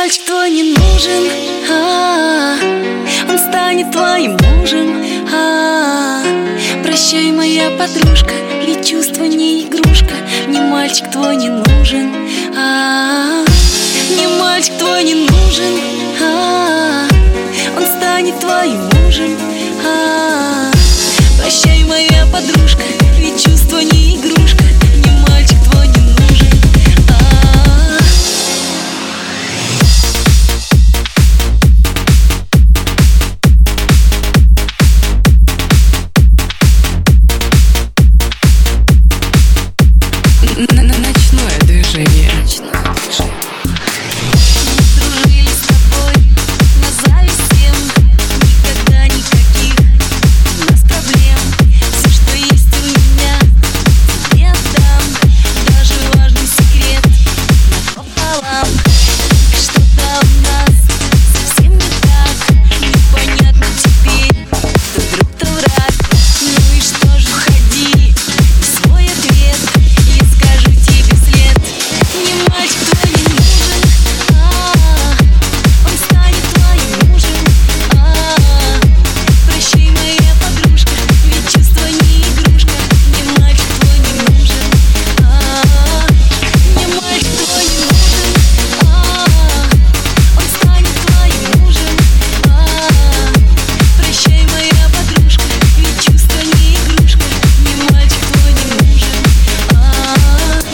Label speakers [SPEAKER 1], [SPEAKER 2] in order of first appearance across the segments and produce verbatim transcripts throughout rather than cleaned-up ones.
[SPEAKER 1] мальчик твой не нужен, а -а, он станет твоим мужем, а -а, прощай, моя подружка, ведь чувство не игрушка. Мне мальчик твой не нужен, а -а, мне мальчик твой не нужен, а -а, он станет твоим мужем, а -а, прощай, моя подружка, ведь чувство не игрушка. Мне мальчик твой не нужен, а -а.
[SPEAKER 2] Ночное движение.
[SPEAKER 1] Дружили с тобой, назвали всем, никогда никаких у нас проблем. Все, что есть у меня, тебе отдам, даже важный секрет напополам. Что-то у нас совсем не так, непонятно теперь, то друг, то враг. Ну и что же, уходи, и свой ответ я скажу тебе вслед. Мне мальчик твой не нужен, а -а, он станет твоим мужем, а -а, прощай, моя подружка, ведь чувство не игрушка. Мне мальчик твой не нужен, а -а, мне мальчик твой не нужен, а -а, он станет твоим мужем, а -а, прощай, моя подружка, ведь чувство не игрушка. Мне мальчик твой не нужен, а -а.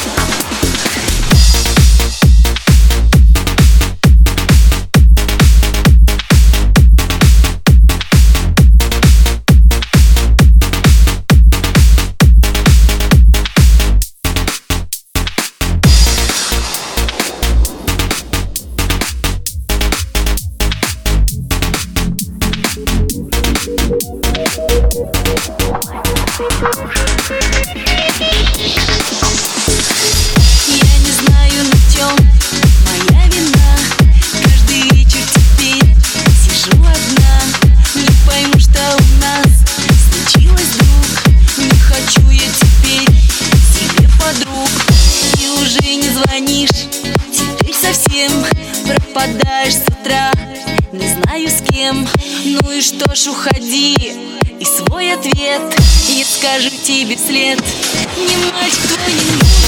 [SPEAKER 1] Я не знаю, на чем моя вина. Каждый вечер теперь сижу одна. Не пойму, что у нас случилось, друг. Не хочу я теперь себе подруг. Ты уже не звонишь, теперь совсем пропадаешь с утра, не знаю с кем. Ну и что ж, уходи, и свой ответ я скажу тебе вслед. Мне мальчик твой не нужен,